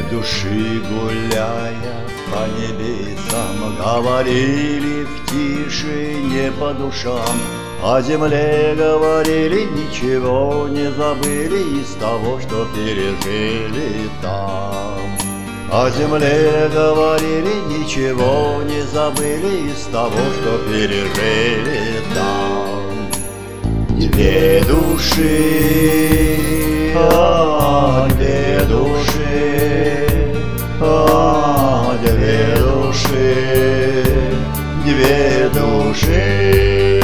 души гуляя по небесам, говорили в тишине по душам, о земле говорили, ничего не забыли из того, что пережили там. О земле говорили, ничего не забыли из того, что пережили там. Две души, две души, две души, две души.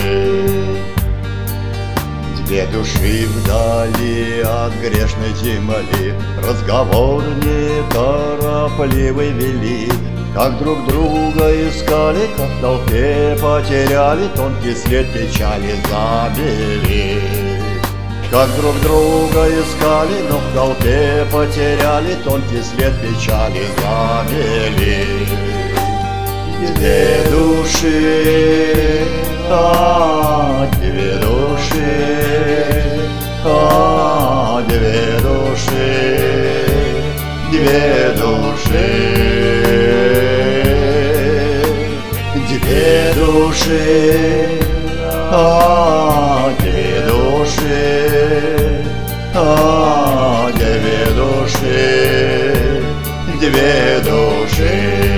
Две души вдали от грешной земли разговор неторопливый вели, как друг друга искали, как в толпе потеряли, тонкий след печали забили. Как друг друга искали, но в толпе потеряли, тонкий след печали забили. Две души, две души, две души, две души, две души, две души, две души, две души.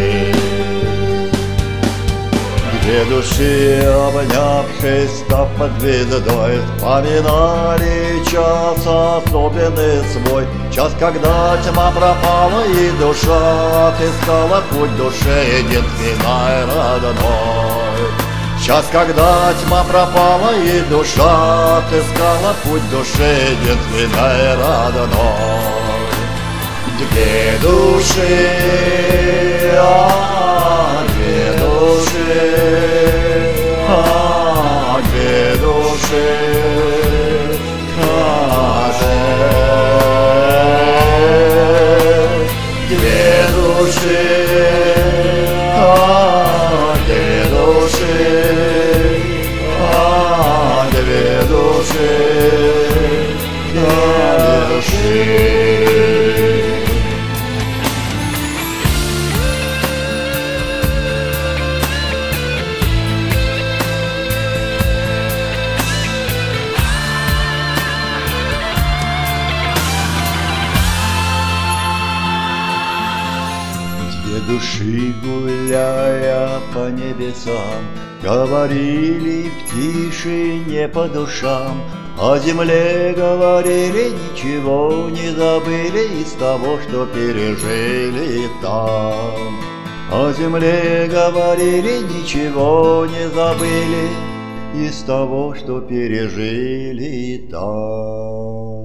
Две души, обнявшись, став под звездой, вспоминали час особенный свой. Час, когда тьма пропала и душа отыскала путь душе единственной родной. Час, когда тьма пропала и душа отыскала путь душе единственной родной. Две души, две души, две души, две души, две души, две души, две души. Две души, гуляя по небесам, говорили в тишине по душам, о земле говорили, ничего не забыли из того, что пережили там. О земле говорили, ничего не забыли из того, что пережили там.